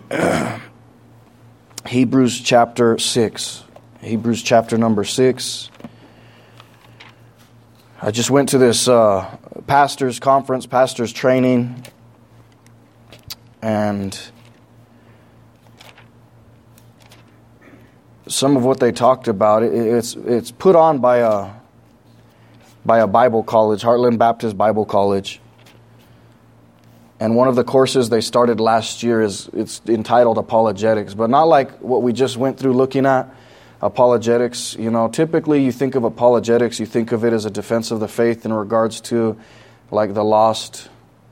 Hebrews chapter 6. Hebrews chapter number 6. I just went to this pastor's conference, pastor's training, and some of what they talked about, it's put on by a Bible college, Heartland Baptist Bible College. And one of the courses they started last year it's entitled Apologetics, but not like what we just went through looking at. Apologetics, typically you think of apologetics, you think of it as a defense of the faith in regards to like the lost,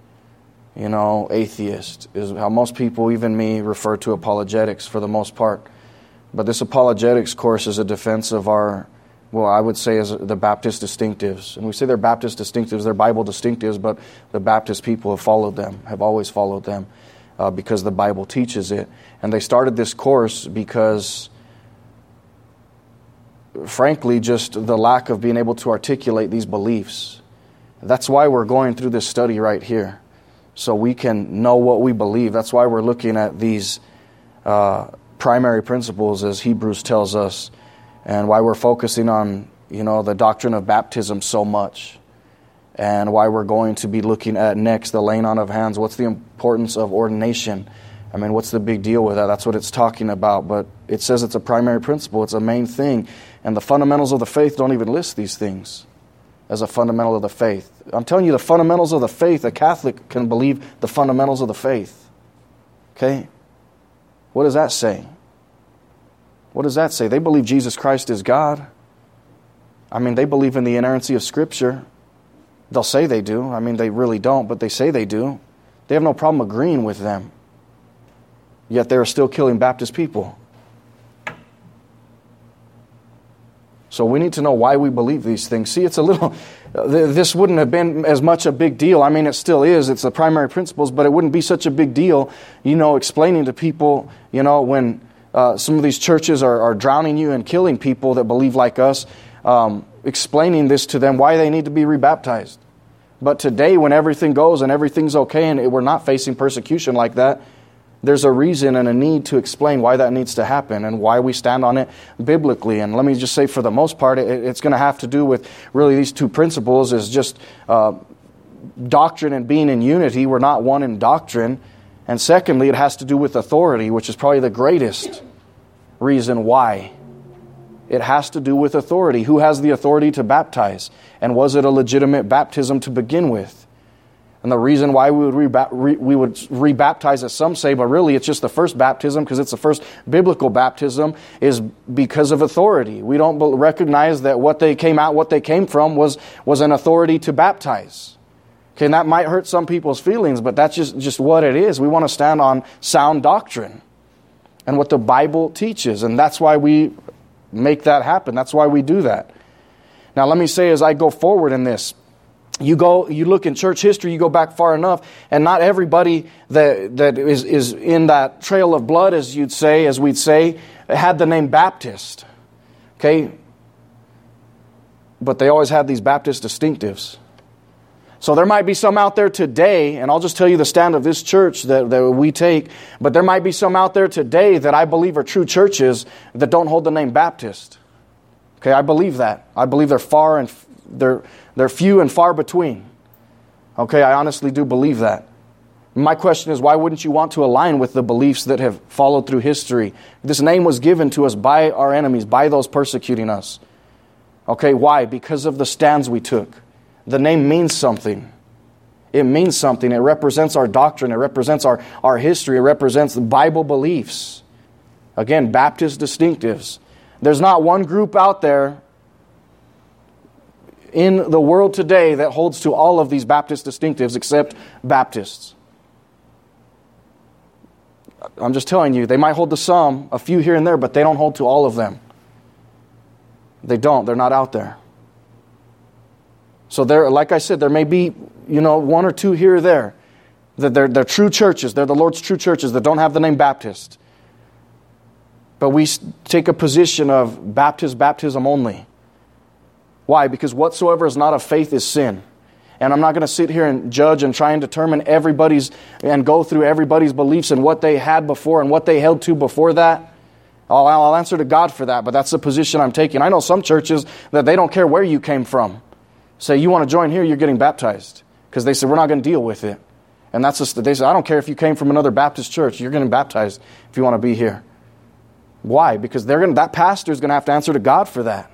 atheist, is how most people, even me, refer to apologetics for the most part. But this apologetics course is a defense of I would say is the Baptist distinctives. And we say they're Baptist distinctives, they're Bible distinctives, but the Baptist people have followed them, have always followed them because the Bible teaches it. And they started this course because, frankly, just the lack of being able to articulate these beliefs. That's why we're going through this study right here, so we can know what we believe. That's why we're looking at these primary principles, as Hebrews tells us, and why we're focusing on, the doctrine of baptism so much, and why we're going to be looking at next the laying on of hands. What's the importance of ordination? I mean, what's the big deal with that? That's what it's talking about, but it says it's a primary principle. It's a main thing, and the fundamentals of the faith don't even list these things as a fundamental of the faith. I'm telling you, the fundamentals of the faith, a Catholic can believe the fundamentals of the faith. Okay? What does that say? What does that say? They believe Jesus Christ is God. I mean, they believe in the inerrancy of Scripture. They'll say they do. I mean, they really don't, but they say they do. They have no problem agreeing with them. Yet they are still killing Baptist people. So we need to know why we believe these things. See, it's a little... This wouldn't have been as much a big deal. I mean, it still is. It's the primary principles, but it wouldn't be such a big deal, explaining to people, when... some of these churches are drowning you and killing people that believe like us, explaining this to them, why they need to be rebaptized. But today, when everything goes and everything's okay and we're not facing persecution like that, there's a reason and a need to explain why that needs to happen and why we stand on it biblically. And let me just say, for the most part, it's going to have to do with really these two principles, is just doctrine and being in unity. We're not one in doctrine. And secondly, it has to do with authority, which is probably the greatest reason why. It has to do with authority. Who has the authority to baptize? And was it a legitimate baptism to begin with? And the reason why we would rebaptize, as some say, but really it's just the first baptism, because it's the first biblical baptism, is because of authority. We don't recognize that what they came from was an authority to baptize. Okay, and that might hurt some people's feelings, but that's just what it is. We want to stand on sound doctrine and what the Bible teaches, and that's why we make that happen. That's why we do that. Now, let me say, as I go forward in this, you look in church history, you go back far enough, and not everybody that is in that trail of blood, as we'd say, had the name Baptist. Okay? But they always had these Baptist distinctives. So there might be some out there today, and I'll just tell you the stand of this church that we take, but there might be some out there today that I believe are true churches that don't hold the name Baptist. Okay, I believe that. I believe they're few and far between. Okay, I honestly do believe that. My question is, why wouldn't you want to align with the beliefs that have followed through history? This name was given to us by our enemies, by those persecuting us. Okay, why? Because of the stands we took. The name means something. It means something. It represents our doctrine. It represents our history. It represents the Bible beliefs. Again, Baptist distinctives. There's not one group out there in the world today that holds to all of these Baptist distinctives except Baptists. I'm just telling you, they might hold to some, a few here and there, but they don't hold to all of them. They don't. They're not out there. So there, like I said, there may be, one or two here or there that they're true churches. They're the Lord's true churches that don't have the name Baptist. But we take a position of baptism only. Why? Because whatsoever is not of faith is sin. And I'm not going to sit here and judge and try and determine everybody's and go through everybody's beliefs and what they had before and what they held to before that. I'll answer to God for that, but that's the position I'm taking. I know some churches that they don't care where you came from. Say, you want to join here, you're getting baptized. Because they said, we're not going to deal with it. And that's just, they said, I don't care if you came from another Baptist church, you're getting baptized if you want to be here. Why? Because that pastor's going to have to answer to God for that.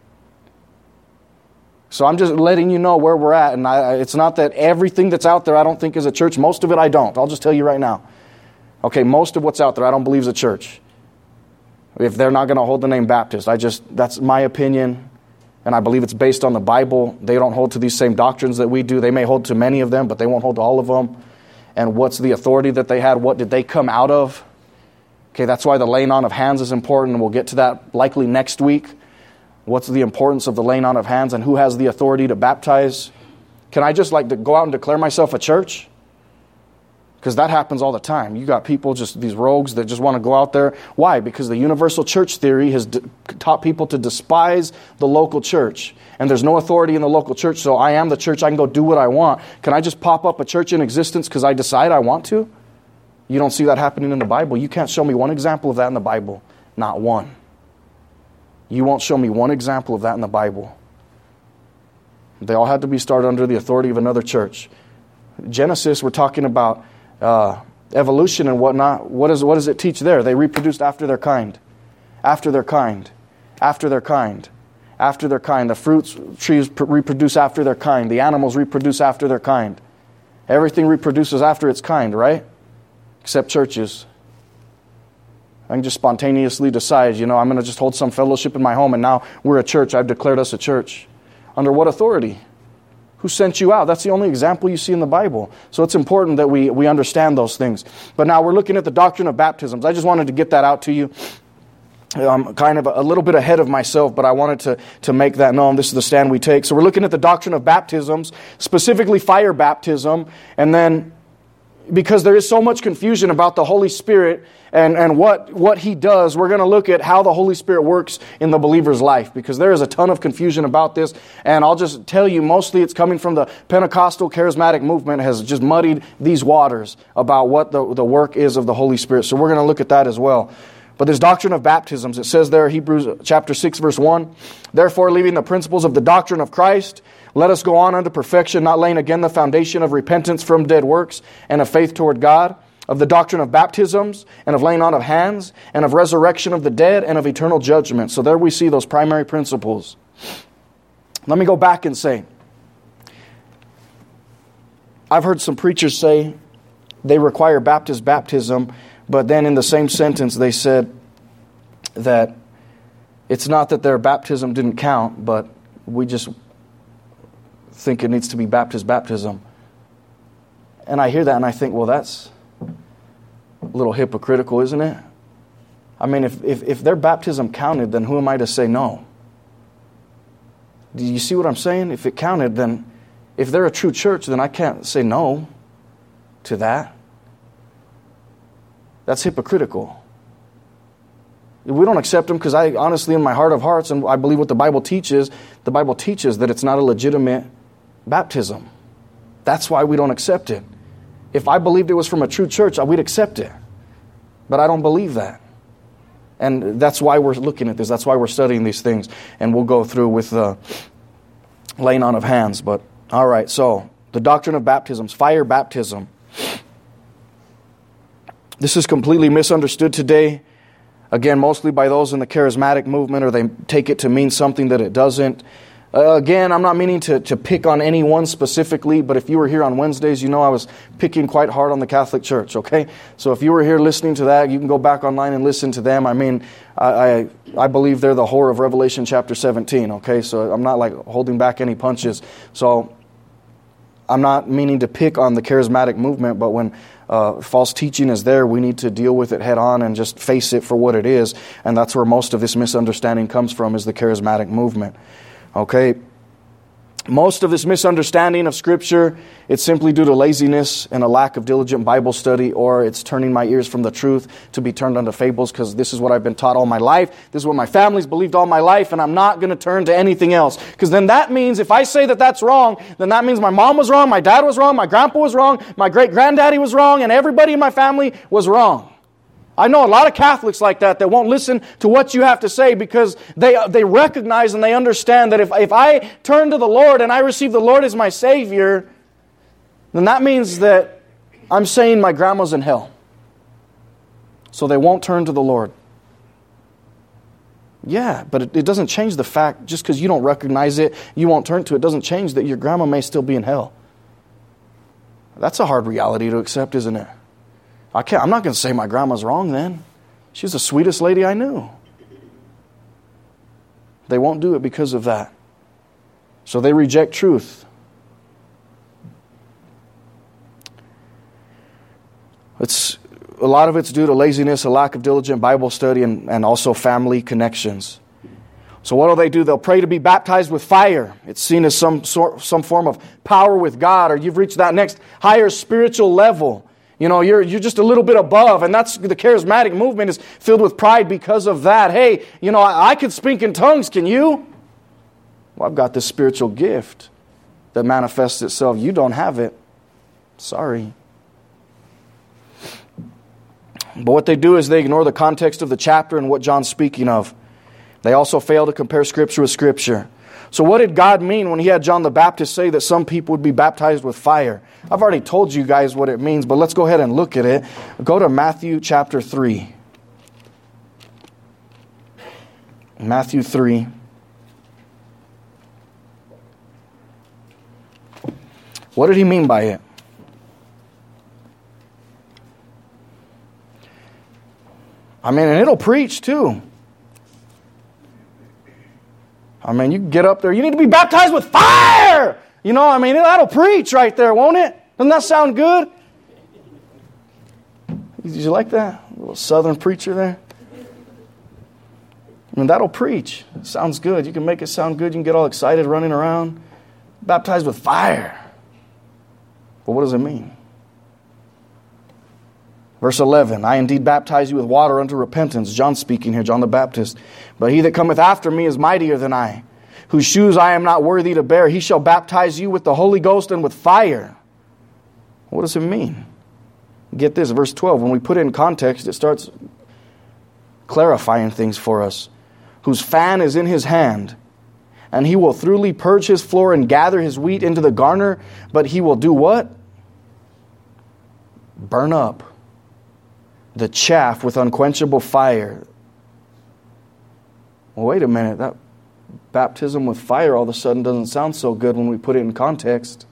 So I'm just letting you know where we're at. And it's not that everything that's out there I don't think is a church. Most of it I don't. I'll just tell you right now. Okay, most of what's out there I don't believe is a church. If they're not going to hold the name Baptist, that's my opinion. And I believe it's based on the Bible. They don't hold to these same doctrines that we do. They may hold to many of them, but they won't hold to all of them. And what's the authority that they had? What did they come out of? Okay, that's why the laying on of hands is important, and we'll get to that likely next week. What's the importance of the laying on of hands and who has the authority to baptize? Can I just go out and declare myself a church? Because that happens all the time. You got people, just these rogues that just want to go out there. Why? Because the universal church theory has taught people to despise the local church. And there's no authority in the local church, so I am the church. I can go do what I want. Can I just pop up a church in existence because I decide I want to? You don't see that happening in the Bible. You can't show me one example of that in the Bible. Not one. You won't show me one example of that in the Bible. They all had to be started under the authority of another church. Genesis, we're talking about evolution and whatnot. What does it teach there? They reproduced after their kind. After their kind. After their kind. After their kind. The fruits trees reproduce after their kind. The animals reproduce after their kind. Everything reproduces after its kind, right? Except churches. I can just spontaneously decide, I'm going to just hold some fellowship in my home and now we're a church. I've declared us a church. Under what authority? Who sent you out? That's the only example you see in the Bible. So it's important that we understand those things. But now we're looking at the doctrine of baptisms. I just wanted to get that out to you. I'm kind of a little bit ahead of myself, but I wanted to make that known. This is the stand we take. So we're looking at the doctrine of baptisms, specifically fire baptism, and then because there is so much confusion about the Holy Spirit and what He does, we're going to look at how the Holy Spirit works in the believer's life, because there is a ton of confusion about this. And I'll just tell you, mostly it's coming from the Pentecostal charismatic movement has just muddied these waters about what the work is of the Holy Spirit. So we're going to look at that as well. But this doctrine of baptisms, it says there, Hebrews chapter 6, verse 1, therefore, leaving the principles of the doctrine of Christ, let us go on unto perfection, not laying again the foundation of repentance from dead works and of faith toward God, of the doctrine of baptisms and of laying on of hands and of resurrection of the dead and of eternal judgment. So there we see those primary principles. Let me go back and say, I've heard some preachers say they require baptism, but then in the same sentence they said that it's not that their baptism didn't count, but we just think it needs to be baptism. And I hear that and I think, well, that's a little hypocritical, isn't it? I mean, if their baptism counted, then who am I to say no? Do you see what I'm saying? If it counted, then if they're a true church, then I can't say no to that. That's hypocritical. We don't accept them because I honestly, in my heart of hearts, and I believe what the Bible teaches that it's not a legitimate baptism. That's why we don't accept it. If I believed it was from a true church, we'd accept it. But I don't believe that. And that's why we're looking at this. That's why we're studying these things. And we'll go through with the laying on of hands. But, all right, so the doctrine of baptisms, fire baptism. This is completely misunderstood today. Again, mostly by those in the charismatic movement, or they take it to mean something that it doesn't. Again, I'm not meaning to pick on anyone specifically, but if you were here on Wednesdays, you know I was picking quite hard on the Catholic Church, okay? So if you were here listening to that, you can go back online and listen to them. I mean, I believe they're the whore of Revelation chapter 17, okay? So I'm not like holding back any punches. So I'm not meaning to pick on the charismatic movement, but when false teaching is there, we need to deal with it head on and just face it for what it is. And that's where most of this misunderstanding comes from, is the charismatic movement. Okay, Most of this misunderstanding of Scripture, it's simply due to laziness and a lack of diligent Bible study, or it's turning my ears from the truth to be turned unto fables, because this is what I've been taught all my life. This is what my family's believed all my life, and I'm not going to turn to anything else. Because then that means, if I say that that's wrong, then that means my mom was wrong, my dad was wrong, my grandpa was wrong, my great-granddaddy was wrong, and everybody in my family was wrong. I know a lot of Catholics like that won't listen to what you have to say, because they recognize and they understand that if I turn to the Lord and I receive the Lord as my Savior, then that means that I'm saying my grandma's in hell. So they won't turn to the Lord. Yeah, but it doesn't change the fact, just because you don't recognize it, you won't turn to it, doesn't change that your grandma may still be in hell. That's a hard reality to accept, isn't it? I'm not going to say my grandma's wrong then. She was the sweetest lady I knew. They won't do it because of that. So they reject truth. A lot of it's due to laziness, a lack of diligent Bible study, and also family connections. So what do? They'll pray to be baptized with fire. It's seen as some form of power with God, or you've reached that next higher spiritual level. You know, you're just a little bit above, and that's the charismatic movement is filled with pride because of that. Hey, you know, I can speak in tongues, can you? Well, I've got this spiritual gift that manifests itself. You don't have it. Sorry. But what they do is they ignore the context of the chapter and what John's speaking of. They also fail to compare Scripture with Scripture. So what did God mean when He had John the Baptist say that some people would be baptized with fire? I've already told you guys what it means, but let's go ahead and look at it. Go to Matthew chapter 3. Matthew 3. What did He mean by it? I mean, and it'll preach too. I mean, you can get up there. You need to be baptized with fire. You know, I mean, that'll preach right there, won't it? Doesn't that sound good? Did you like that? A little southern preacher there. I mean, that'll preach. It sounds good. You can make it sound good. You can get all excited running around. Baptized with fire. But what does it mean? Verse 11, I indeed baptize you with water unto repentance. John speaking here, John the Baptist. But he that cometh after me is mightier than I, whose shoes I am not worthy to bear. He shall baptize you with the Holy Ghost and with fire. What does it mean? Get this, verse 12. When we put it in context, it starts clarifying things for us. Whose fan is in his hand, and he will thoroughly purge his floor and gather his wheat into the garner. But he will do what? Burn up the chaff with unquenchable fire. Well, wait a minute. That baptism with fire all of a sudden doesn't sound so good when we put it in context.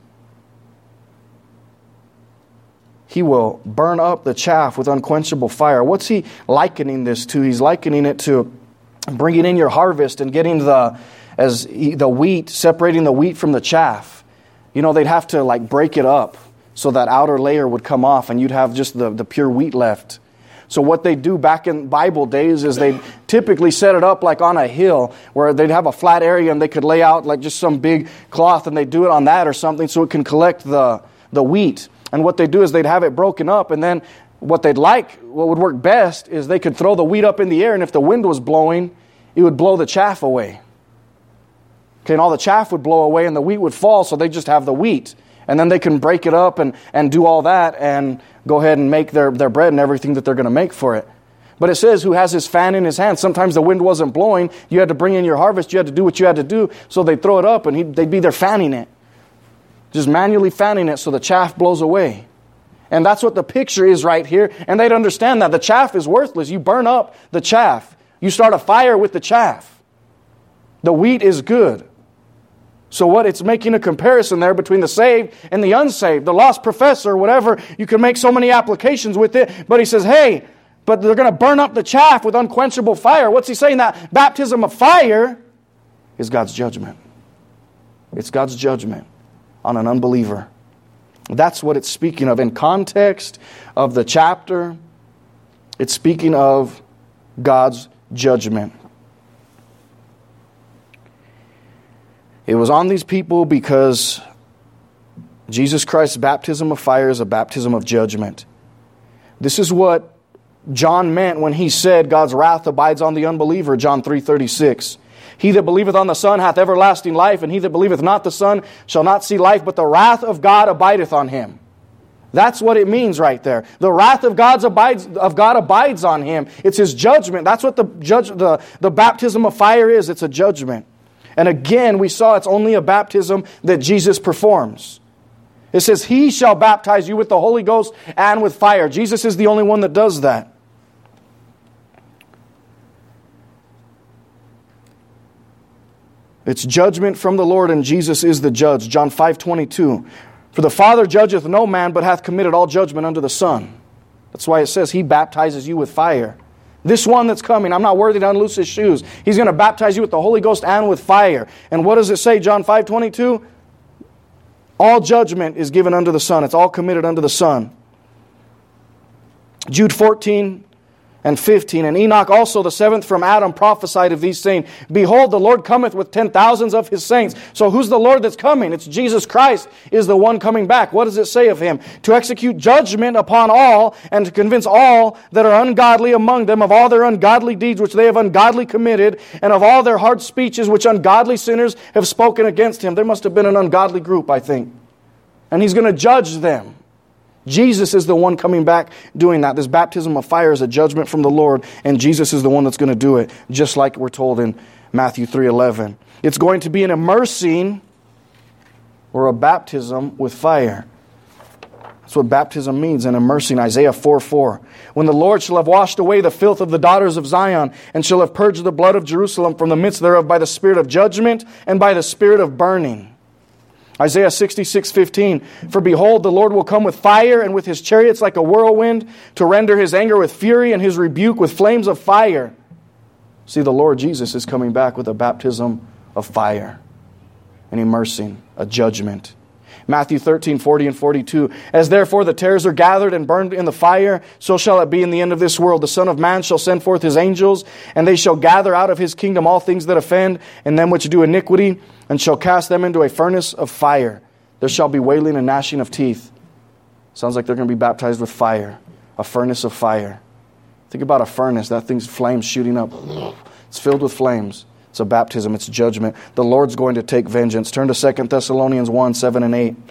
He will burn up the chaff with unquenchable fire. What's he likening this to? He's likening it to bringing in your harvest and getting the wheat, separating the wheat from the chaff. You know, they'd have to like break it up so that outer layer would come off and you'd have just the pure wheat left. So what they do back in Bible days is they typically set it up like on a hill where they'd have a flat area and they could lay out like just some big cloth and they'd do it on that or something so it can collect the wheat. And what they do is they'd have it broken up, and then what would work best is they could throw the wheat up in the air, and if the wind was blowing, it would blow the chaff away. Okay, and all the chaff would blow away and the wheat would fall, so they just have the wheat. And then they can break it up and do all that and go ahead and make their bread and everything that they're going to make for it. But it says, who has his fan in his hand. Sometimes the wind wasn't blowing. You had to bring in your harvest. You had to do what you had to do. So they'd throw it up and they'd be there fanning it. Just manually fanning it so the chaff blows away. And that's what the picture is right here. And they'd understand that. The chaff is worthless. You burn up the chaff. You start a fire with the chaff. The wheat is good. So what it's making a comparison there between the saved and the unsaved, the lost professor, whatever. You can make so many applications with it. But he says, hey, but they're going to burn up the chaff with unquenchable fire. What's he saying? That baptism of fire is God's judgment. It's God's judgment on an unbeliever. That's what it's speaking of. In context of the chapter, it's speaking of God's judgment. It was on these people because Jesus Christ's baptism of fire is a baptism of judgment. This is what John meant when he said God's wrath abides on the unbeliever, John 3:36. He that believeth on the Son hath everlasting life, and he that believeth not the Son shall not see life, but the wrath of God abideth on him. That's what it means right there. The wrath of God abides on him. It's His judgment. That's what the baptism of fire is. It's a judgment. And again, we saw it's only a baptism that Jesus performs. It says, He shall baptize you with the Holy Ghost and with fire. Jesus is the only one that does that. It's judgment from the Lord, and Jesus is the judge. John 5:22. For the Father judgeth no man, but hath committed all judgment unto the Son. That's why it says He baptizes you with fire. This one that's coming, I'm not worthy to unloose His shoes. He's going to baptize you with the Holy Ghost and with fire. And what does it say, John 5:22? All judgment is given unto the Son. It's all committed unto the Son. Jude 14 and 15. And Enoch also, the seventh from Adam, prophesied of these, saying, Behold, the Lord cometh with 10,000s of His saints. So who's the Lord that's coming? It's Jesus Christ is the one coming back. What does it say of Him? To execute judgment upon all, and to convince all that are ungodly among them of all their ungodly deeds which they have ungodly committed, and of all their hard speeches which ungodly sinners have spoken against Him. There must have been an ungodly group, I think. And He's going to judge them. Jesus is the one coming back doing that. This baptism of fire is a judgment from the Lord, and Jesus is the one that's going to do it, just like we're told in Matthew 3:11. It's going to be an immersing or a baptism with fire. That's what baptism means, an immersing. Isaiah 4:4. When the Lord shall have washed away the filth of the daughters of Zion, and shall have purged the blood of Jerusalem from the midst thereof by the spirit of judgment and by the spirit of burning. Isaiah 66:15. For behold, the Lord will come with fire, and with His chariots like a whirlwind, to render His anger with fury, and His rebuke with flames of fire. See, the Lord Jesus is coming back with a baptism of fire, an immersing, a judgment. Matthew 13:40 and 42. As therefore the tares are gathered and burned in the fire, so shall it be in the end of this world. The Son of Man shall send forth His angels, and they shall gather out of His kingdom all things that offend, and them which do iniquity, and shall cast them into a furnace of fire. There shall be wailing and gnashing of teeth. Sounds like they're going to be baptized with fire, a furnace of fire. Think about a furnace. That thing's flames shooting up. It's filled with flames. It's a baptism. It's judgment. The Lord's going to take vengeance. Turn to 2 Thessalonians 1, 7 and 8.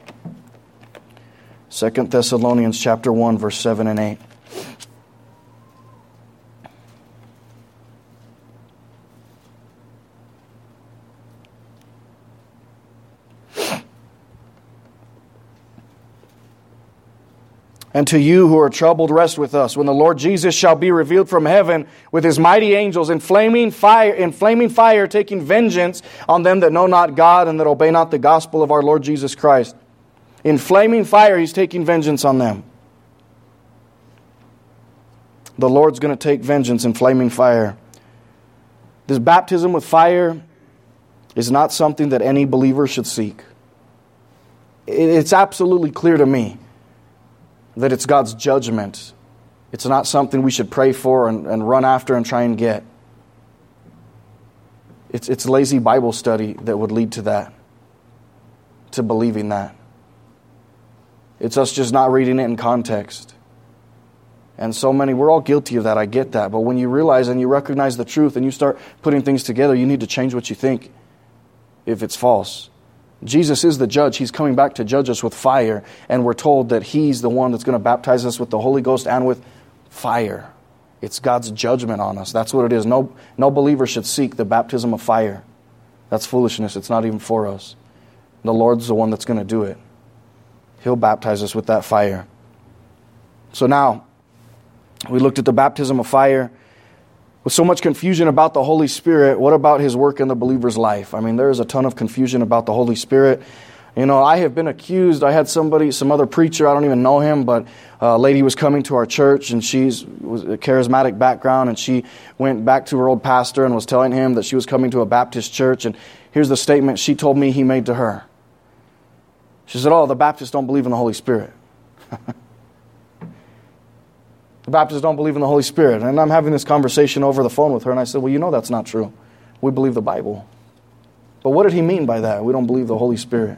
2 Thessalonians chapter 1, verse 7 and 8. And to you who are troubled, rest with us, when the Lord Jesus shall be revealed from heaven with His mighty angels in flaming fire, taking vengeance on them that know not God and that obey not the gospel of our Lord Jesus Christ. In flaming fire, He's taking vengeance on them. The Lord's going to take vengeance in flaming fire. This baptism with fire is not something that any believer should seek. It's absolutely clear to me that it's God's judgment. It's not something we should pray for and run after and try and get. It's lazy Bible study that would lead to that, to believing that. It's us just not reading it in context. And so many, we're all guilty of that, I get that. But when you realize and you recognize the truth and you start putting things together, you need to change what you think if it's false. Jesus is the judge. He's coming back to judge us with fire. And we're told that He's the one that's going to baptize us with the Holy Ghost and with fire. It's God's judgment on us. That's what it is. No believer should seek the baptism of fire. That's foolishness. It's not even for us. The Lord's the one that's going to do it. He'll baptize us with that fire. So now, we looked at the baptism of fire. With so much confusion about the Holy Spirit, what about His work in the believer's life? I mean, there is a ton of confusion about the Holy Spirit. You know, I have been accused. I had some other preacher, I don't even know him, but a lady was coming to our church, and was a charismatic background, and she went back to her old pastor and was telling him that she was coming to a Baptist church, and here's the statement she told me he made to her. She said, "Oh, the Baptists don't believe in the Holy Spirit." The Baptists don't believe in the Holy Spirit. And I'm having this conversation over the phone with her, and I said, "Well, you know that's not true. We believe the Bible." But what did he mean by that? We don't believe the Holy Spirit.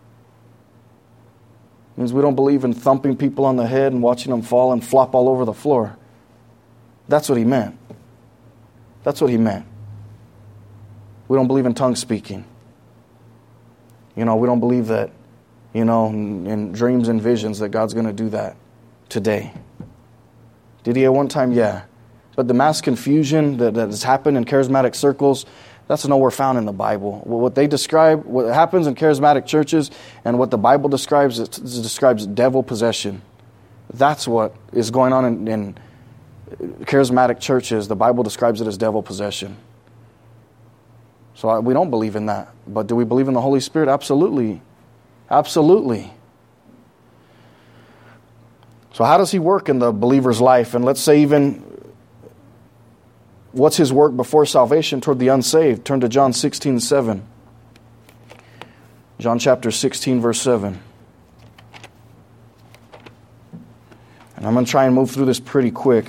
It means we don't believe in thumping people on the head and watching them fall and flop all over the floor. That's what he meant. That's what he meant. We don't believe in tongue speaking. We don't believe that, in dreams and visions that God's going to do that today. Did he at one time? Yeah. But the mass confusion that has happened in charismatic circles, that's nowhere found in the Bible. What they describe, what happens in charismatic churches and what the Bible describes, it describes devil possession. That's what is going on in charismatic churches. The Bible describes it as devil possession. So we don't believe in that. But do we believe in the Holy Spirit? Absolutely. Absolutely. So how does he work in the believer's life? And let's say even, what's his work before salvation toward the unsaved? Turn to John 16:7. John chapter 16, verse 7. And I'm going to try and move through this pretty quick.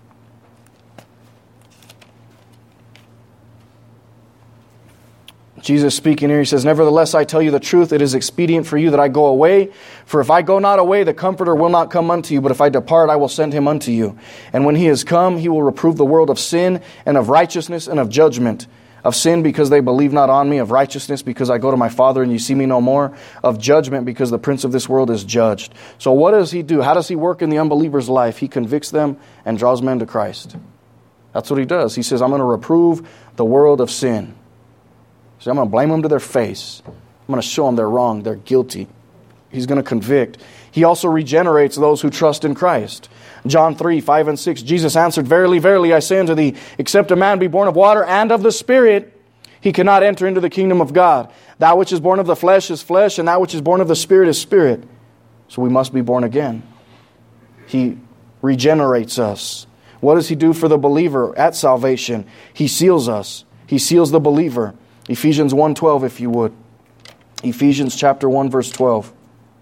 Jesus speaking here, he says, "Nevertheless, I tell you the truth, it is expedient for you that I go away. For if I go not away, the Comforter will not come unto you. But if I depart, I will send him unto you. And when he is come, he will reprove the world of sin and of righteousness and of judgment. Of sin, because they believe not on me. Of righteousness, because I go to my Father and you see me no more. Of judgment, because the prince of this world is judged." So what does he do? How does he work in the unbeliever's life? He convicts them and draws men to Christ. That's what he does. He says, I'm going to reprove the world of sin. So I'm going to blame them to their face. I'm going to show them they're wrong, they're guilty. He's going to convict. He also regenerates those who trust in Christ. John 3:5 and 6, Jesus answered, "Verily, verily, I say unto thee, except a man be born of water and of the Spirit, he cannot enter into the kingdom of God. That which is born of the flesh is flesh, and that which is born of the Spirit is spirit." So we must be born again. He regenerates us. What does he do for the believer at salvation? He seals us. He seals the believer. Ephesians 1:12, if you would. Ephesians chapter 1, verse 12.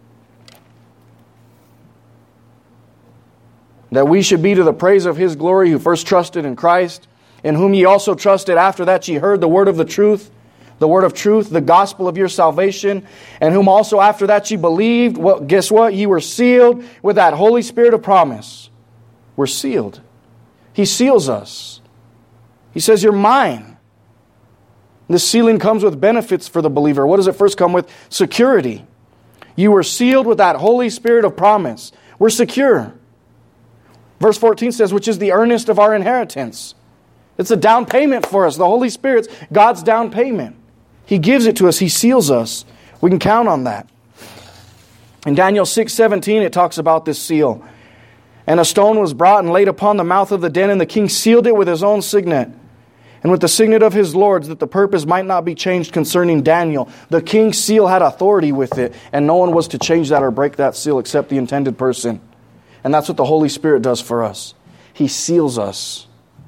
"That we should be to the praise of his glory, who first trusted in Christ, in whom ye also trusted after that ye heard the word of the truth, the gospel of your salvation, and whom also after that ye believed." Well, guess what? Ye were sealed with that Holy Spirit of promise. We're sealed. He seals us. He says, "You're mine." This sealing comes with benefits for the believer. What does it first come with? Security. You were sealed with that Holy Spirit of promise. We're secure. Verse 14 says, "Which is the earnest of our inheritance." It's a down payment for us. The Holy Spirit's God's down payment. He gives it to us. He seals us. We can count on that. In Daniel 6:17, it talks about this seal. "And a stone was brought and laid upon the mouth of the den, and the king sealed it with his own signet, and with the signet of his lords, that the purpose might not be changed concerning Daniel." The king's seal had authority with it, and no one was to change that or break that seal except the intended person. And that's what the Holy Spirit does for us. He seals us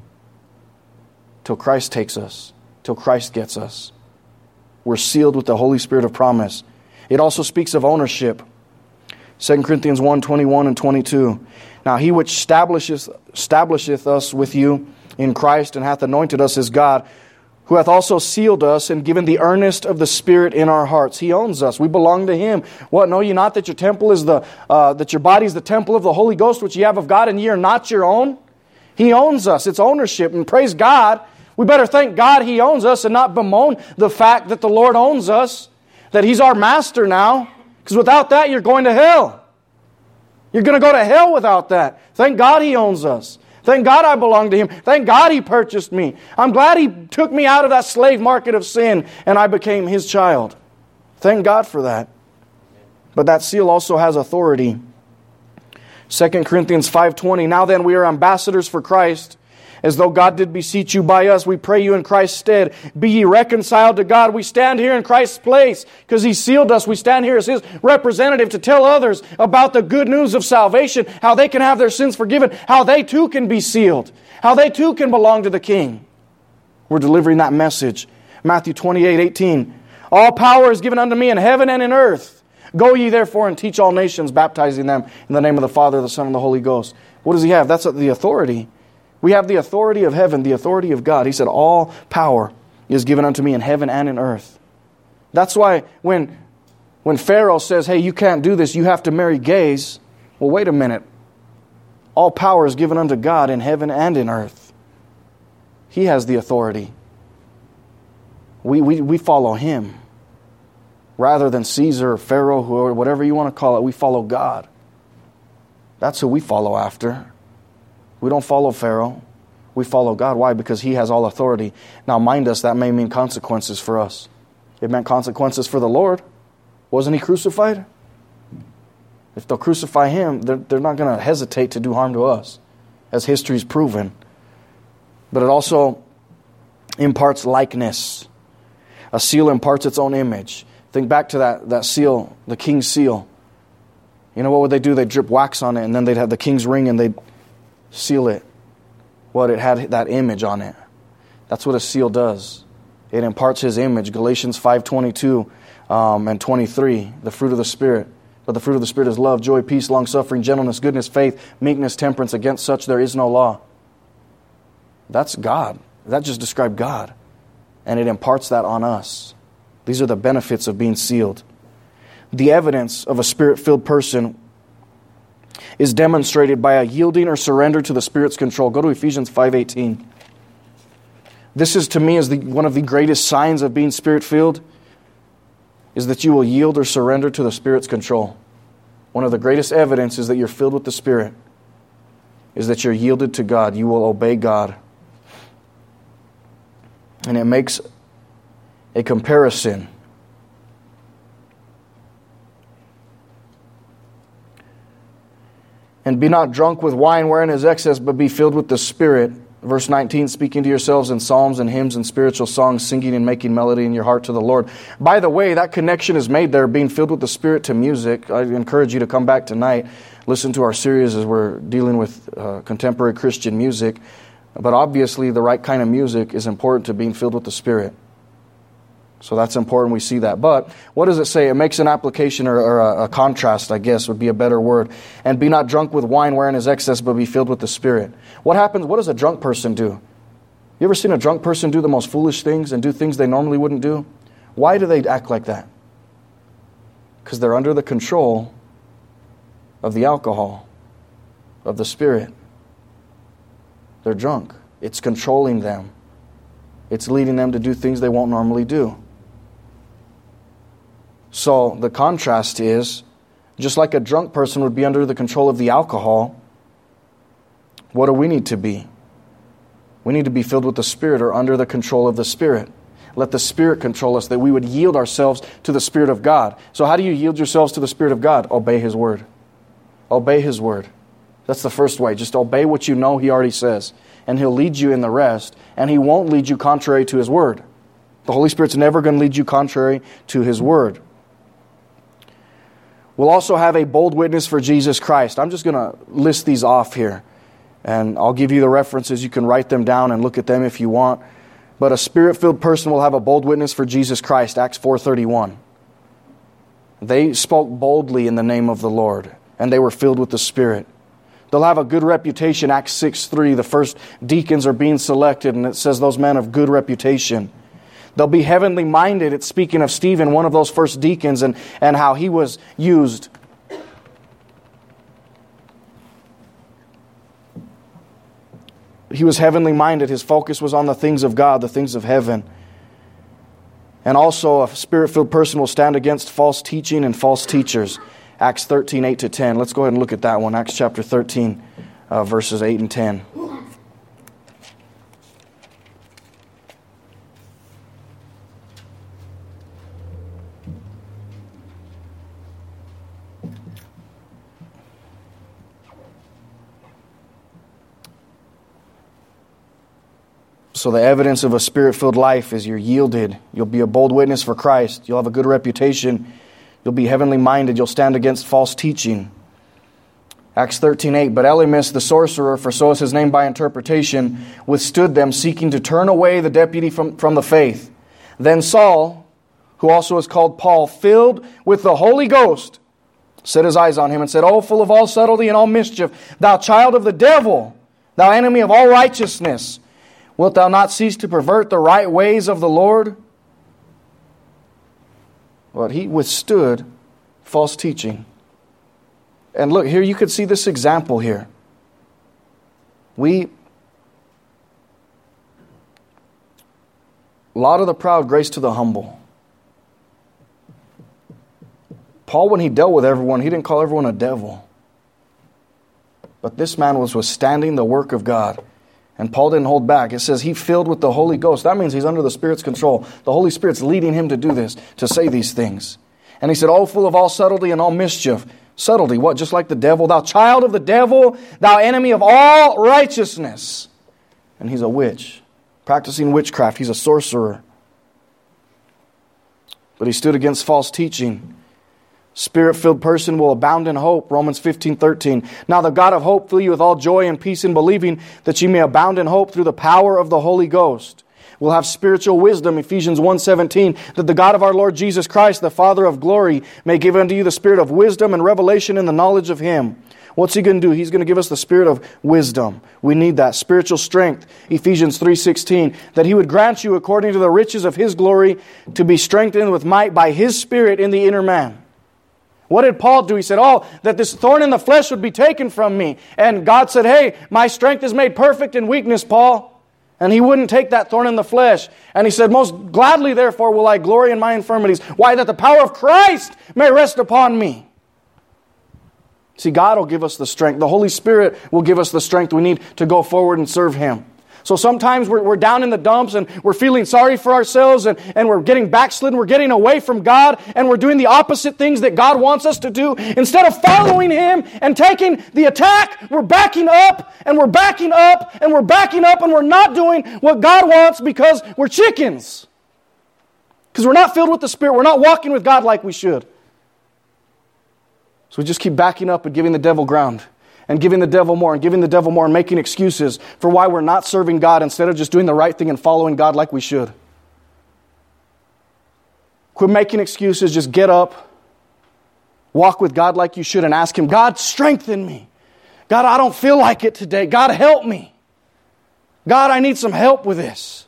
till Christ takes us, till Christ gets us. We're sealed with the Holy Spirit of promise. It also speaks of ownership. 2 Corinthians 1:21 and 22. "Now he which establisheth us with you in Christ, and hath anointed us as God, who hath also sealed us and given the earnest of the Spirit in our hearts." He owns us. We belong to him. What, know ye not that your temple is that your body is the temple of the Holy Ghost, which ye have of God, and ye are not your own? He owns us. It's ownership. And praise God, we better thank God he owns us and not bemoan the fact that the Lord owns us, that he's our master now. Because without that, you're going to hell. You're going to go to hell without that. Thank God he owns us. Thank God I belong to him. Thank God he purchased me. I'm glad he took me out of that slave market of sin and I became his child. Thank God for that. But that seal also has authority. 2 Corinthians 5:20, "Now then we are ambassadors for Christ, as though God did beseech you by us. We pray you in Christ's stead, be ye reconciled to God." We stand here in Christ's place because he sealed us. We stand here as his representative to tell others about the good news of salvation, how they can have their sins forgiven, how they too can be sealed, how they too can belong to the King. We're delivering that message. Matthew 28:18, "All power is given unto me in heaven and in earth. Go ye therefore and teach all nations, baptizing them in the name of the Father, the Son, and the Holy Ghost." What does he have? That's the authority. We have the authority of heaven, the authority of God. He said, "All power is given unto me in heaven and in earth." That's why when Pharaoh says, hey, you can't do this, you have to marry gays. Well, wait a minute. All power is given unto God in heaven and in earth. He has the authority. We follow Him. Rather than Caesar or Pharaoh or whatever you want to call it, we follow God. That's who we follow after. We don't follow Pharaoh. We follow God. Why? Because He has all authority. Now, mind us, that may mean consequences for us. It meant consequences for the Lord. Wasn't He crucified? If they'll crucify Him, they're not going to hesitate to do harm to us, as history's proven. But it also imparts likeness. A seal imparts its own image. Think back to that seal, the king's seal. You know what would they do? They'd drip wax on it, and then they'd have the king's ring, and they'd seal it. Well, it had that image on it. That's what a seal does. It imparts His image. Galatians 5:22 and 23, the fruit of the Spirit. But the fruit of the Spirit is love, joy, peace, long-suffering, gentleness, goodness, faith, meekness, temperance. Against such there is no law. That's God. That just described God. And it imparts that on us. These are the benefits of being sealed. The evidence of a Spirit-filled person is demonstrated by a yielding or surrender to the Spirit's control. Go to Ephesians 5:18. This is, to me, is one of the greatest signs of being Spirit-filled, is that you will yield or surrender to the Spirit's control. One of the greatest evidences that you're filled with the Spirit is that you're yielded to God. You will obey God. And it makes a comparison. And be not drunk with wine wherein is excess, but be filled with the Spirit. Verse 19, speaking to yourselves in psalms and hymns and spiritual songs, singing and making melody in your heart to the Lord. By the way, that connection is made there, being filled with the Spirit to music. I encourage you to come back tonight, listen to our series as we're dealing with contemporary Christian music. But obviously, the right kind of music is important to being filled with the Spirit. So that's important, we see that. But what does it say? It makes an application or a contrast, I guess, would be a better word. And be not drunk with wine wherein is excess, but be filled with the Spirit. What happens? What does a drunk person do? You ever seen a drunk person do the most foolish things and do things they normally wouldn't do? Why do they act like that? Because they're under the control of the alcohol, of the Spirit. They're drunk. It's controlling them. It's leading them to do things they won't normally do. So the contrast is, just like a drunk person would be under the control of the alcohol, what do we need to be? We need to be filled with the Spirit or under the control of the Spirit. Let the Spirit control us, that we would yield ourselves to the Spirit of God. So how do you yield yourselves to the Spirit of God? Obey His Word. Obey His Word. That's the first way. Just obey what you know He already says. And He'll lead you in the rest. And He won't lead you contrary to His Word. The Holy Spirit's never going to lead you contrary to His Word. We'll also have a bold witness for Jesus Christ. I'm just going to list these off here. And I'll give you the references. You can write them down and look at them if you want. But a Spirit-filled person will have a bold witness for Jesus Christ. Acts 4:31. They spoke boldly in the name of the Lord. And they were filled with the Spirit. They'll have a good reputation. Acts 6:3. The first deacons are being selected. And it says those men of good reputation. They'll be heavenly minded. It's speaking of Stephen, one of those first deacons, and how he was used. He was heavenly minded. His focus was on the things of God, the things of heaven. And also a Spirit-filled person will stand against false teaching and false teachers. Acts 13:8-10. Let's go ahead and look at that one. Acts chapter 13, verses 8 and 10. So the evidence of a Spirit-filled life is you're yielded. You'll be a bold witness for Christ. You'll have a good reputation. You'll be heavenly minded. You'll stand against false teaching. Acts 13:8. But Elymas, the sorcerer, for so is his name by interpretation, withstood them, seeking to turn away the deputy from the faith. Then Saul, who also is called Paul, filled with the Holy Ghost, set his eyes on him and said, O full of all subtlety and all mischief, thou child of the devil, thou enemy of all righteousness, wilt thou not cease to pervert the right ways of the Lord? But he withstood false teaching. And look, here you could see this example here. A lot of the proud, grace to the humble. Paul, when he dealt with everyone, he didn't call everyone a devil. But this man was withstanding the work of God. And Paul didn't hold back. It says he filled with the Holy Ghost. That means he's under the Spirit's control. The Holy Spirit's leading him to do this, to say these things. And he said, "Oh, full of all subtlety and all mischief." Subtlety, what? Just like the devil. "Thou child of the devil, thou enemy of all righteousness." And he's a witch, practicing witchcraft. He's a sorcerer. But he stood against false teaching. Spirit-filled person will abound in hope. Romans 15:13. "Now the God of hope fill you with all joy and peace in believing, that ye may abound in hope through the power of the Holy Ghost." We'll have spiritual wisdom, Ephesians 1:17, "that the God of our Lord Jesus Christ, the Father of glory, may give unto you the spirit of wisdom and revelation in the knowledge of Him." What's He going to do? He's going to give us the spirit of wisdom. We need that. Spiritual strength, Ephesians 3:16, "that He would grant you according to the riches of His glory to be strengthened with might by His Spirit in the inner man." What did Paul do? He said, "Oh, that this thorn in the flesh would be taken from me." And God said, "Hey, my strength is made perfect in weakness, Paul." And He wouldn't take that thorn in the flesh. And He said, "Most gladly, therefore, will I glory in my infirmities." Why? That the power of Christ may rest upon me. See, God will give us the strength. The Holy Spirit will give us the strength we need to go forward and serve Him. So sometimes we're down in the dumps and we're feeling sorry for ourselves and we're getting backslidden, we're getting away from God, and we're doing the opposite things that God wants us to do. Instead of following Him and taking the attack, we're backing up and we're backing up and we're backing up, and we're not doing what God wants because we're chickens. Because we're not filled with the Spirit. We're not walking with God like we should. So we just keep backing up and giving the devil ground. And giving the devil more and giving the devil more and making excuses for why we're not serving God instead of just doing the right thing and following God like we should. Quit making excuses. Just get up. Walk with God like you should and ask Him, "God, strengthen me. God, I don't feel like it today. God, help me. God, I need some help with this."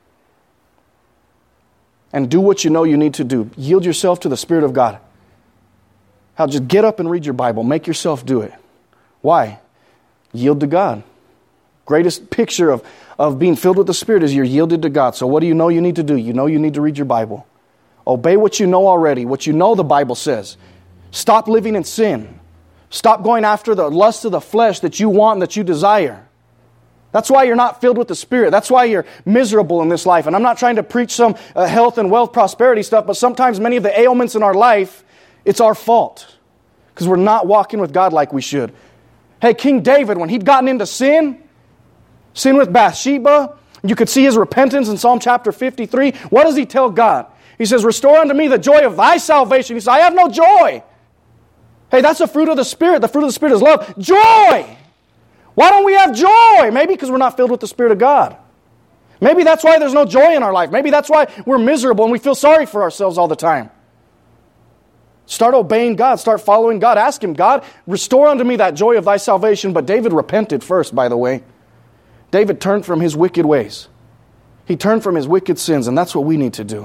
And do what you know you need to do. Yield yourself to the Spirit of God. How? Just get up and read your Bible. Make yourself do it. Why? Yield to God. Greatest picture of being filled with the Spirit is you're yielded to God. So what do you know you need to do? You know you need to read your Bible. Obey what you know already, what you know the Bible says. Stop living in sin. Stop going after the lust of the flesh that you want and that you desire. That's why you're not filled with the Spirit. That's why you're miserable in this life. And I'm not trying to preach some health and wealth prosperity stuff, but sometimes many of the ailments in our life, it's our fault. Because we're not walking with God like we should. Hey, King David, when he'd gotten into sin with Bathsheba, you could see his repentance in Psalm chapter 53. What does he tell God? He says, "Restore unto me the joy of thy salvation." He says, "I have no joy." Hey, that's the fruit of the Spirit. The fruit of the Spirit is love. Joy! Why don't we have joy? Maybe because we're not filled with the Spirit of God. Maybe that's why there's no joy in our life. Maybe that's why we're miserable and we feel sorry for ourselves all the time. Start obeying God. Start following God. Ask Him, "God, restore unto me that joy of thy salvation." But David repented first, by the way. David turned from his wicked ways. He turned from his wicked sins, and that's what we need to do.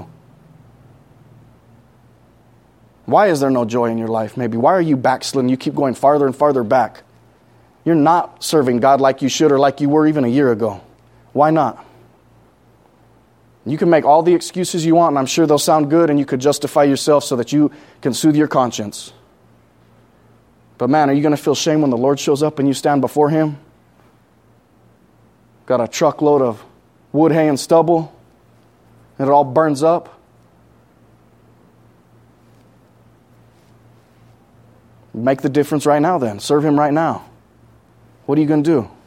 Why is there no joy in your life? Maybe. Why are you backslidden? You keep going farther and farther back. You're not serving God like you should or like you were even a year ago. Why not? You can make all the excuses you want, and I'm sure they'll sound good, and you could justify yourself so that you can soothe your conscience. But man, are you going to feel shame when the Lord shows up and you stand before Him? Got a truckload of wood, hay, and stubble, and it all burns up? Make the difference right now then. Serve Him right now. What are you going to do?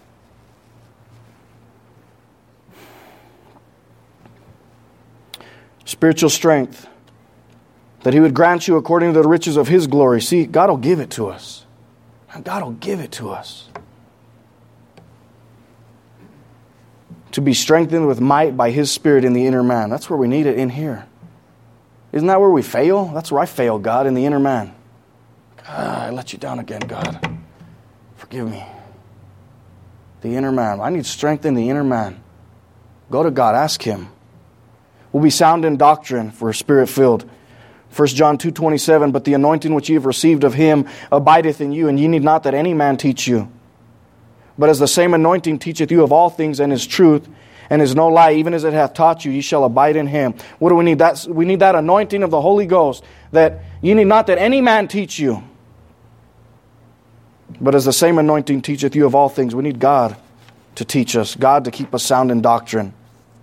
Spiritual strength, that He would grant you according to the riches of His glory. See, God will give it to us. God will give it to us. To be strengthened with might by His Spirit in the inner man. That's where we need it, in here. Isn't that where we fail? That's where I fail, God, in the inner man. God, I let you down again, God. Forgive me. The inner man. I need strength in the inner man. Go to God. Ask Him. We'll be sound in doctrine if we're Spirit-filled. 1 John 2:27, but the anointing which ye have received of him abideth in you, and ye need not that any man teach you. But as the same anointing teacheth you of all things, and is truth, and is no lie, even as it hath taught you, ye shall abide in him. What do we need? We need that anointing of the Holy Ghost, that ye need not that any man teach you. But as the same anointing teacheth you of all things, we need God to teach us, God to keep us sound in doctrine.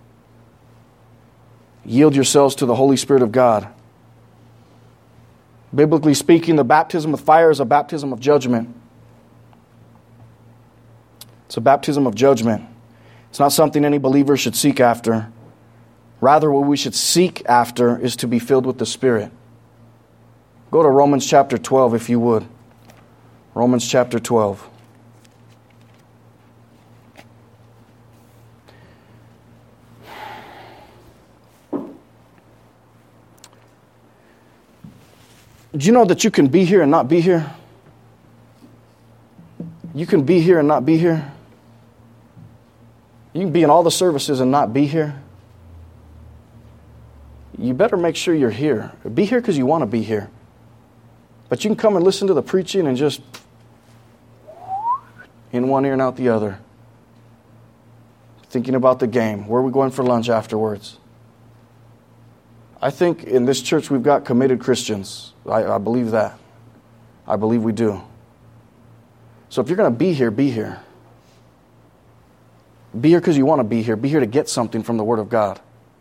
Yield yourselves to the Holy Spirit of God. Biblically speaking, the baptism with fire is a baptism of judgment. It's a baptism of judgment. It's not something any believer should seek after. Rather, what we should seek after is to be filled with the Spirit. Go to Romans chapter 12, if you would. Romans chapter 12. Do you know that you can be here and not be here? You can be here and not be here. You can be in all the services and not be here. You better make sure you're here. Be here because you want to be here. But you can come and listen to the preaching and just in one ear and out the other. Thinking about the game. Where are we going for lunch afterwards? I think in this church we've got committed Christians. I believe that. I believe we do. So if you're going to be here, be here. Be here because you want to be here. Be here to get something from the Word of God.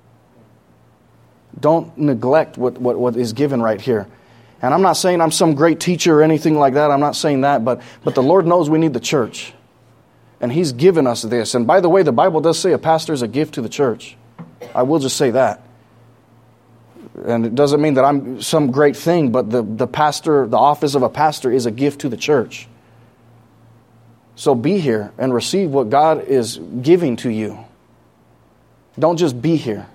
Don't neglect what is given right here. And I'm not saying I'm some great teacher or anything like that. I'm not saying that. But the Lord knows we need the church. And He's given us this. And by the way, the Bible does say a pastor is a gift to the church. I will just say that. And it doesn't mean that I'm some great thing, but the pastor, the office of a pastor is a gift to the church. So be here and receive what God is giving to you. Don't just be here,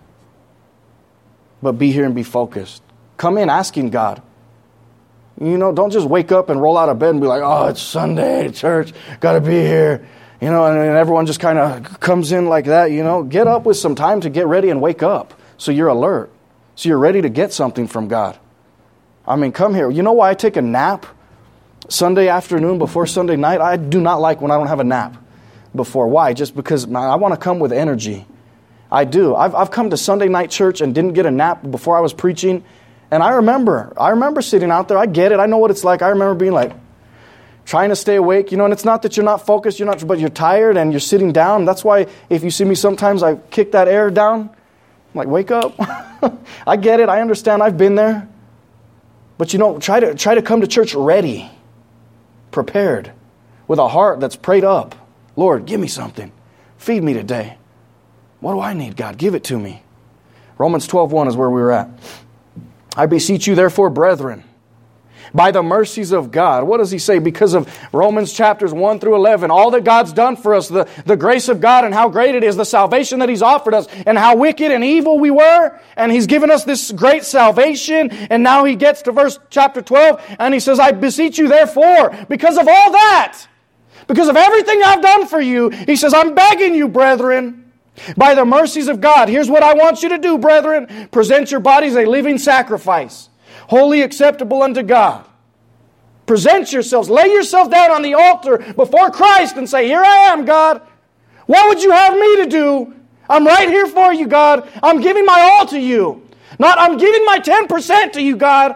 but be here and be focused. Come in asking God. You know, don't just wake up and roll out of bed and be like, oh, it's Sunday, church, got to be here. You know, and everyone just kind of comes in like that, you know. Get up with some time to get ready and wake up so you're alert. So you're ready to get something from God. I mean, come here. You know why I take a nap Sunday afternoon before Sunday night? I do not like when I don't have a nap before. Why? Just because I want to come with energy. I do. I've come to Sunday night church and didn't get a nap before I was preaching. And I remember sitting out there. I get it. I know what it's like. I remember being like, trying to stay awake, you know, and it's not that you're not focused, but you're tired and you're sitting down. That's why if you see me sometimes, I kick that air down. I'm like, wake up. I get it. I understand. I've been there. But, you know, try to come to church ready, prepared, with a heart that's prayed up. Lord, give me something. Feed me today. What do I need, God? Give it to me. Romans 12:1 is where we were at. I beseech you, therefore, brethren, by the mercies of God. What does he say? Because of Romans chapters 1 through 11, all that God's done for us, the grace of God and how great it is, the salvation that He's offered us, and how wicked and evil we were, and He's given us this great salvation, and now He gets to chapter 12, and He says, I beseech you therefore, because of all that, because of everything I've done for you, He says, I'm begging you, brethren, by the mercies of God. Here's what I want you to do, brethren. Present your bodies a living sacrifice, holy, acceptable unto God. Present yourselves. Lay yourself down on the altar before Christ and say, here I am, God. What would you have me to do? I'm right here for you, God. I'm giving my all to you. Not I'm giving my 10% to you, God.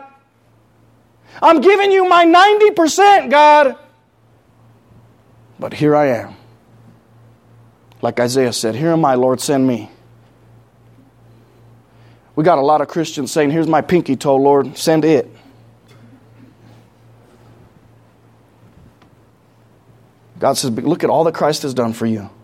I'm giving you my 90%, God. But here I am. Like Isaiah said, here am I, Lord, send me. We got a lot of Christians saying, here's my pinky toe, Lord, send it. God says, look at all that Christ has done for you.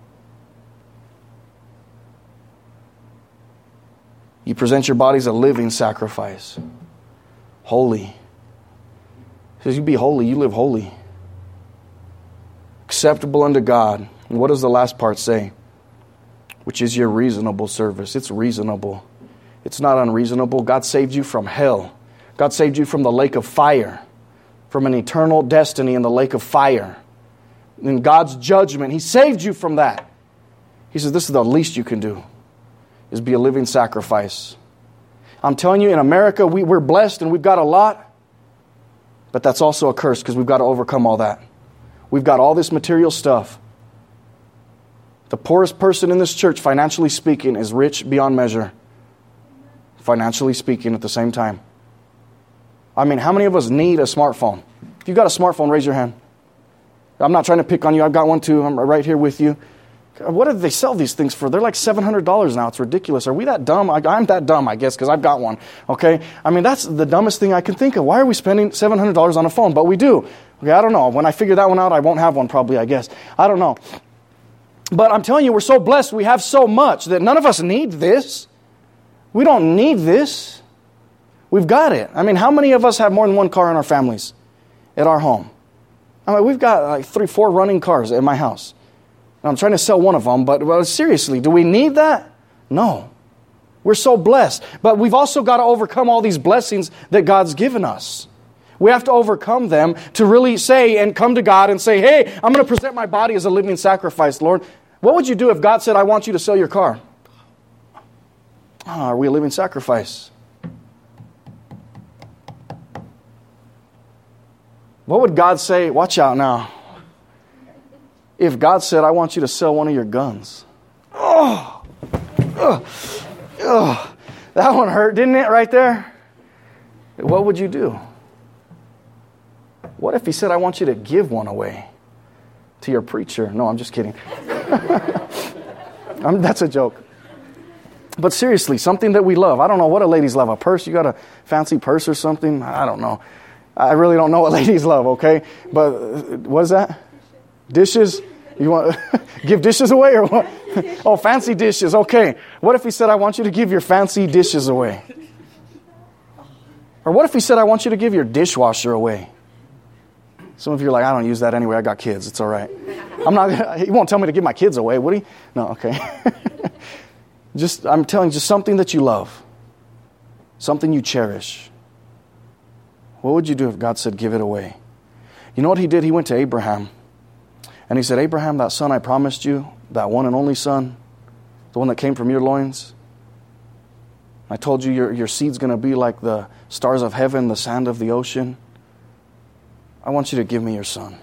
You present your bodies a living sacrifice. Holy. He says, you be holy, you live holy. Acceptable unto God. And what does the last part say? Which is your reasonable service. It's reasonable. It's not unreasonable. God saved you from hell. God saved you from the lake of fire. From an eternal destiny in the lake of fire. In God's judgment. He saved you from that. He says, this is the least you can do. Is be a living sacrifice. I'm telling you, in America, we're blessed and we've got a lot. But that's also a curse because we've got to overcome all that. We've got all this material stuff. The poorest person in this church, financially speaking, is rich beyond measure. Financially speaking at the same time. I mean, how many of us need a smartphone? If you've got a smartphone, raise your hand. I'm not trying to pick on you. I've got one too. I'm right here with you. What do they sell these things for? They're like $700 now. It's ridiculous. Are we that dumb? I'm that dumb, I guess, because I've got one. Okay? I mean, that's the dumbest thing I can think of. Why are we spending $700 on a phone? But we do. Okay, I don't know. When I figure that one out, I won't have one probably, I guess. I don't know. But I'm telling you, we're so blessed. We have so much that none of us need this. We don't need this. We've got it. I mean, how many of us have more than one car in our families at our home? I mean, we've got like 3-4 running cars at my house. I'm trying to sell one of them, but seriously, do we need that? No. We're so blessed. But we've also got to overcome all these blessings that God's given us. We have to overcome them to really say and come to God and say, hey, I'm going to present my body as a living sacrifice, Lord. What would you do if God said, I want you to sell your car? Are we a living sacrifice? What would God say? Watch out now. If God said, I want you to sell one of your guns. That one hurt, didn't it, right there? What would you do? What if he said, I want you to give one away to your preacher? No, I'm just kidding. That's a joke. But seriously, something that we love. I don't know what a ladies love. A purse? You got a fancy purse or something? I don't know. I really don't know what ladies love, okay? But what is that? Dishes? You want to give dishes away or what? Oh, fancy dishes. Okay. What if he said, I want you to give your fancy dishes away? Or what if he said, I want you to give your dishwasher away? Some of you are like, I don't use that anyway. I got kids. It's all right. He won't tell me to give my kids away, would he? No, okay. I'm telling you, just something that you love. Something you cherish. What would you do if God said, give it away? You know what he did? He went to Abraham. And he said, Abraham, that son I promised you, that one and only son, the one that came from your loins, I told you your seed's going to be like the stars of heaven, the sand of the ocean. I want you to give me your son.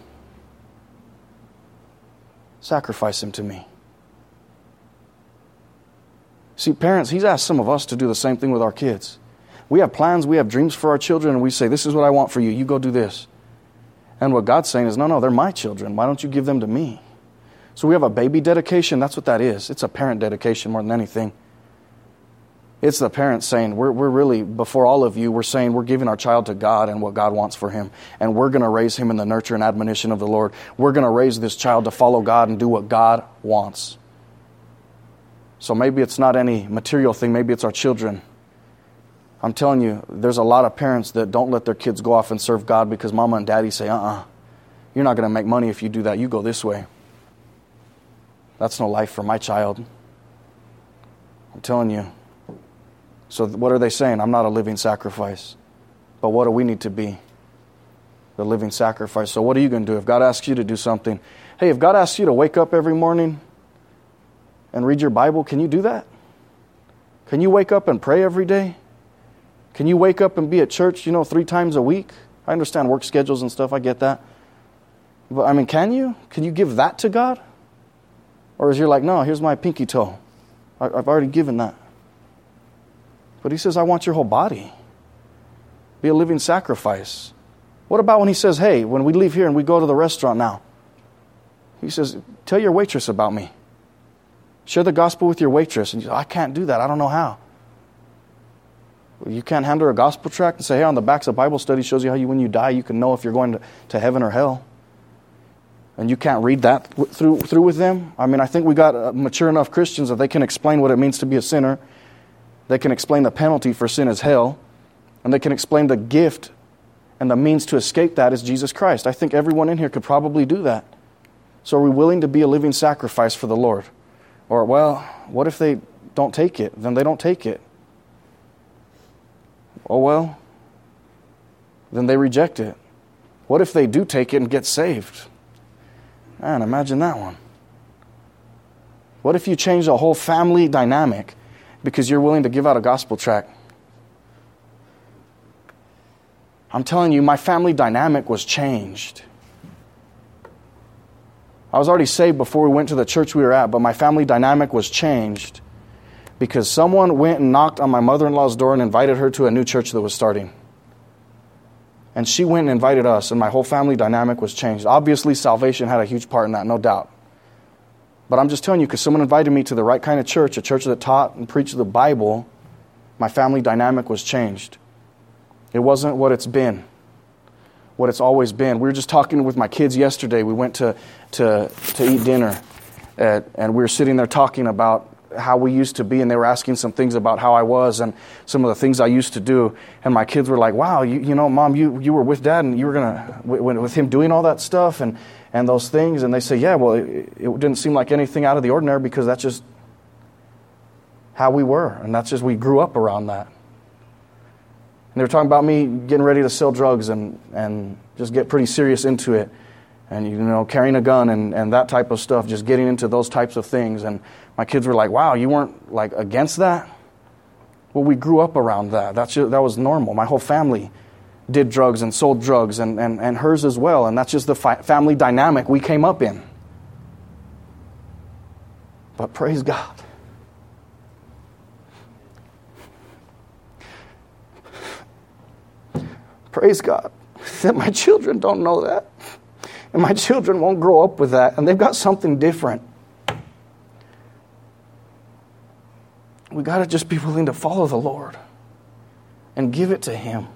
Sacrifice him to me. See, parents, he's asked some of us to do the same thing with our kids. We have plans, we have dreams for our children, and we say, this is what I want for you. You go do this. And what God's saying is, no, they're my children. Why don't you give them to me? So we have a baby dedication. That's what that is. It's a parent dedication more than anything. It's the parents saying, we're really, before all of you, we're saying we're giving our child to God and what God wants for him. And we're going to raise him in the nurture and admonition of the Lord. We're going to raise this child to follow God and do what God wants. So maybe it's not any material thing. Maybe it's our children. I'm telling you, there's a lot of parents that don't let their kids go off and serve God because mama and daddy say, you're not going to make money if you do that. You go this way. That's no life for my child. I'm telling you. So what are they saying? I'm not a living sacrifice. But what do we need to be? The living sacrifice. So what are you going to do if God asks you to do something? Hey, if God asks you to wake up every morning and read your Bible, can you do that? Can you wake up and pray every day? Can you wake up and be at church, 3 times a week? I understand work schedules and stuff. I get that. But, I mean, can you? Can you give that to God? Or is you're like, no, here's my pinky toe. I've already given that. But he says, I want your whole body. Be a living sacrifice. What about when he says, hey, when we leave here and we go to the restaurant now? He says, tell your waitress about me. Share the gospel with your waitress. And you say, I can't do that. I don't know how. You can't hand her a gospel tract and say, hey, on the back's a Bible study shows you how when you die, you can know if you're going to heaven or hell. And you can't read that through with them. I mean, I think we got mature enough Christians that they can explain what it means to be a sinner. They can explain the penalty for sin as hell. And they can explain the gift and the means to escape that is Jesus Christ. I think everyone in here could probably do that. So are we willing to be a living sacrifice for the Lord? Or, well, what if they don't take it? Then they don't take it. Oh, well, then they reject it. What if they do take it and get saved? Man, imagine that one. What if you change the whole family dynamic because you're willing to give out a gospel tract? I'm telling you, my family dynamic was changed. I was already saved before we went to the church we were at, but my family dynamic was changed because someone went and knocked on my mother-in-law's door and invited her to a new church that was starting. And she went and invited us, and my whole family dynamic was changed. Obviously, salvation had a huge part in that, no doubt. But I'm just telling you, because someone invited me to the right kind of church, a church that taught and preached the Bible, my family dynamic was changed. It wasn't what it's been, what it's always been. We were just talking with my kids yesterday. We went to eat dinner, and we were sitting there talking about how we used to be, and they were asking some things about how I was and some of the things I used to do. And my kids were like, wow, you know, Mom, you were with Dad, and you were with him doing all that stuff and those things. And they say, yeah, well, it didn't seem like anything out of the ordinary because that's just how we were. And that's just, we grew up around that. And they were talking about me getting ready to sell drugs and just get pretty serious into it. And, you know, carrying a gun and that type of stuff, just getting into those types of things. And my kids were like, wow, you weren't like against that? Well, we grew up around that. That was normal. My whole family did drugs and sold drugs and hers as well. And that's just the family dynamic we came up in. But praise God. Praise God that my children don't know that. And my children won't grow up with that. And they've got something different. We got to just be willing to follow the Lord and give it to Him.